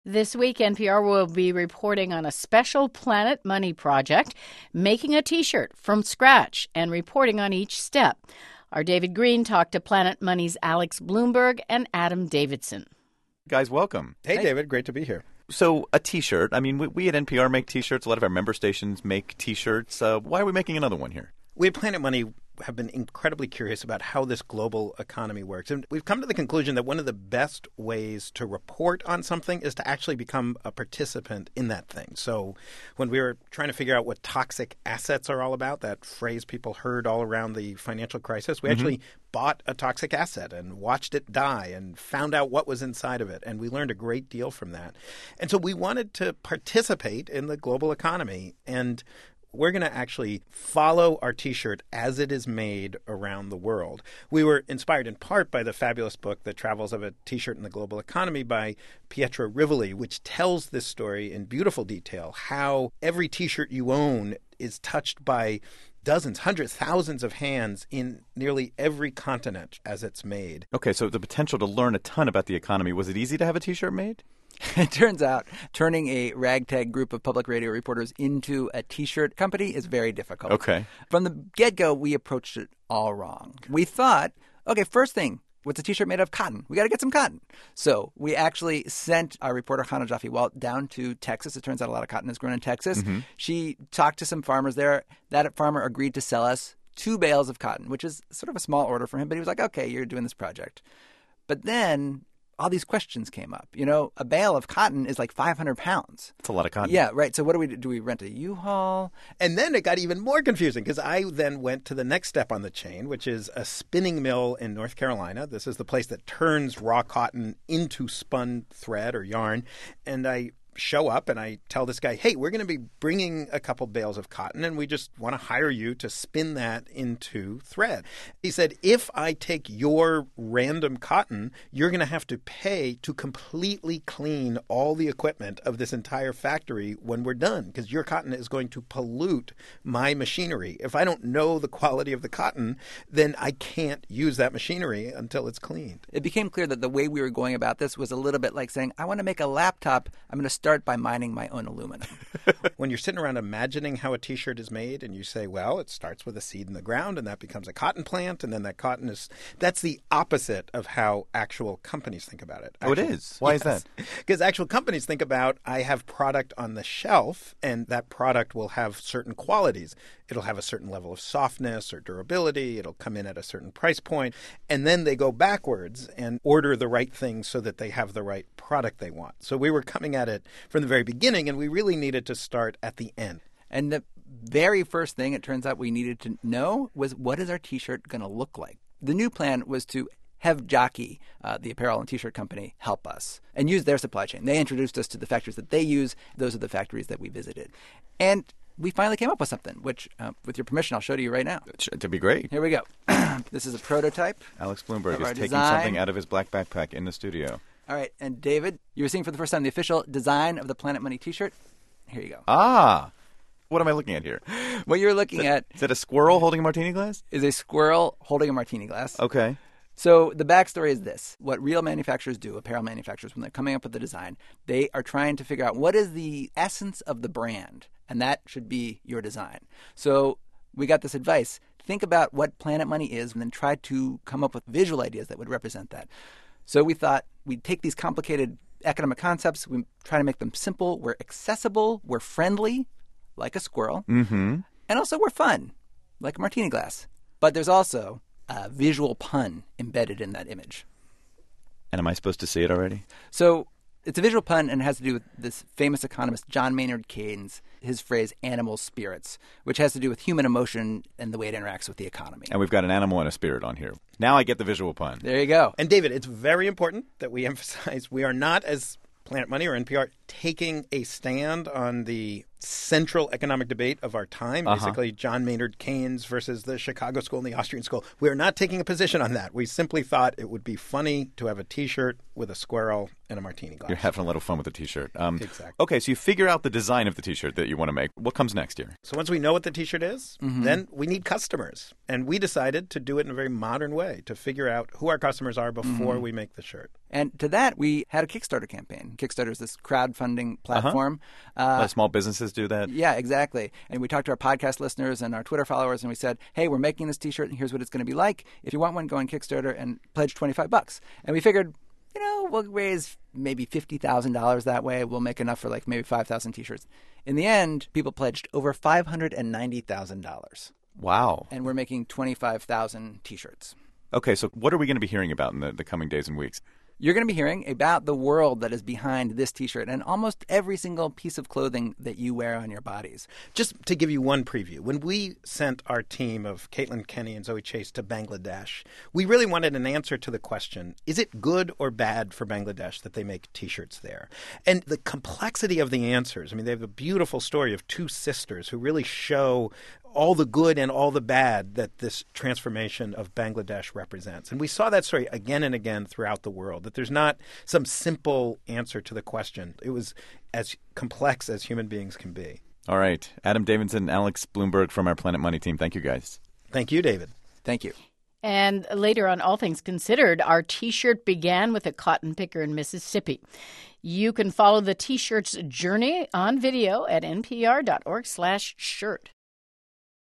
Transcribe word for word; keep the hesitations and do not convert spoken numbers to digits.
This week, N P R will be reporting on a special Planet Money project, making a T-shirt from scratch and reporting on each step. Our David Green talked to Planet Money's Alex Bloomberg and Adam Davidson. Guys, welcome. Hey, hey, David. Great to be here. So a T-shirt. I mean, we, we at N P R make T-shirts. A lot of our member stations make T-shirts. Uh, why are we making another one here? We at Planet Money have been incredibly curious about how this global economy works. And we've come to the conclusion that one of the best ways to report on something is to actually become a participant in that thing. So when we were trying to figure out what toxic assets are all about, that phrase people heard all around the financial crisis, we mm-hmm. actually bought a toxic asset and watched it die and found out what was inside of it. And we learned a great deal from that. And so we wanted to participate in the global economy. And we're going to actually follow our T-shirt as it is made around the world. We were inspired in part by the fabulous book, The Travels of a T-shirt in the Global Economy by Pietro Rivoli, which tells this story in beautiful detail, how every T-shirt you own is touched by dozens, hundreds, thousands of hands in nearly every continent as it's made. Okay, so the potential to learn a ton about the economy. Was it easy to have a T-shirt made? It turns out turning a ragtag group of public radio reporters into a T-shirt company is very difficult. Okay. From the get-go, we approached it all wrong. We thought, okay, first thing, what's a T-shirt made of? Cotton. We got to get some cotton. So we actually sent our reporter, Hannah Jaffe-Walt, down to Texas. It turns out a lot of cotton is grown in Texas. Mm-hmm. She talked to some farmers there. That farmer agreed to sell us two bales of cotton, which is sort of a small order for him. But he was like, okay, you're doing this project. But then all these questions came up. You know, a bale of cotton is like five hundred pounds. That's a lot of cotton. Yeah, right. So what do we do? Do we rent a U-Haul? And then it got even more confusing because I then went to the next step on the chain, which is a spinning mill in North Carolina. This is the place that turns raw cotton into spun thread or yarn. And I show up and I tell this guy, hey, we're going to be bringing a couple bales of cotton and we just want to hire you to spin that into thread. He said, if I take your random cotton, you're going to have to pay to completely clean all the equipment of this entire factory when we're done because your cotton is going to pollute my machinery. If I don't know the quality of the cotton, then I can't use that machinery until it's cleaned. It became clear that the way we were going about this was a little bit like saying, I want to make a laptop. I'm going to start by mining my own aluminum. When you're sitting around imagining how a T-shirt is made and you say, well, it starts with a seed in the ground and that becomes a cotton plant and then that cotton is – that's the opposite of how actual companies think about it. Actually, oh, it is? Why yes. is that? Because actual companies think about I have product on the shelf and that product will have certain qualities. It'll have a certain level of softness or durability. It'll come in at a certain price point. And then they go backwards and order the right things so that they have the right product they want. So we were coming at it from the very beginning, and we really needed to start at the end. And the very first thing it turns out we needed to know was, what is our T-shirt going to look like? The new plan was to have Jockey, uh, the apparel and T-shirt company, help us and use their supply chain. They introduced us to the factories that they use. Those are the factories that we visited. And we finally came up with something, which, uh, with your permission, I'll show to you right now. To be great. Here we go. This is a prototype. Alex Bloomberg is taking design. something out of his black backpack in the studio. All right. And David, you were seeing for the first time the official design of the Planet Money T-shirt. Here you go. Ah. What am I looking at here? What you're looking is that, at... Is that a squirrel holding a martini glass? Is a squirrel holding a martini glass. Okay. So the backstory is this. What real manufacturers do, apparel manufacturers, when they're coming up with the design, they are trying to figure out what is the essence of the brand, and that should be your design. So we got this advice. Think about what Planet Money is and then try to come up with visual ideas that would represent that. So we thought we'd take these complicated economic concepts, we try to make them simple, we're accessible, we're friendly, like a squirrel, mm-hmm. and also we're fun, like a martini glass. But there's also a visual pun embedded in that image. And am I supposed to see it already? So it's a visual pun, and it has to do with this famous economist, John Maynard Keynes, his phrase, animal spirits, which has to do with human emotion and the way it interacts with the economy. And we've got an animal and a spirit on here. Now I get the visual pun. There you go. And David, it's very important that we emphasize we are not, as Planet Money or N P R, taking a stand on the central economic debate of our time, Uh-huh. basically John Maynard Keynes versus the Chicago School and the Austrian School. We are not taking a position on that. We simply thought it would be funny to have a T-shirt with a squirrel and a martini glass. You're having a little fun with the T-shirt. Um, Exactly. Okay, so you figure out the design of the T-shirt that you want to make. What comes next here? So once we know what the T-shirt is, Mm-hmm. then we need customers. And we decided to do it in a very modern way, to figure out who our customers are before Mm-hmm. we make the shirt. And to that, we had a Kickstarter campaign. Kickstarter is this crowdfunding platform. A lot of small businesses do that. Yeah, exactly. And we talked to our podcast listeners and our Twitter followers, and we said, hey, we're making this T-shirt, and here's what it's going to be like. If you want one, go on Kickstarter and pledge twenty-five bucks. And we figured, you know, we'll raise maybe fifty thousand dollars that way. We'll make enough for like maybe five thousand T-shirts. In the end, people pledged over five hundred ninety thousand dollars. Wow. And we're making twenty-five thousand T-shirts. Okay, so what are we going to be hearing about in the, the coming days and weeks? You're going to be hearing about the world that is behind this T-shirt and almost every single piece of clothing that you wear on your bodies. Just to give you one preview, when we sent our team of Caitlin Kenny and Zoe Chase to Bangladesh, we really wanted an answer to the question, is it good or bad for Bangladesh that they make T-shirts there? And the complexity of the answers, I mean, they have a beautiful story of two sisters who really show all the good and all the bad that this transformation of Bangladesh represents. And we saw that story again and again throughout the world, that there's not some simple answer to the question. It was as complex as human beings can be. All right. Adam Davidson, Alex Bloomberg from our Planet Money team. Thank you, guys. Thank you, David. Thank you. And later on All Things Considered, our T-shirt began with a cotton picker in Mississippi. You can follow the T-shirt's journey on video at npr dot org slash shirt.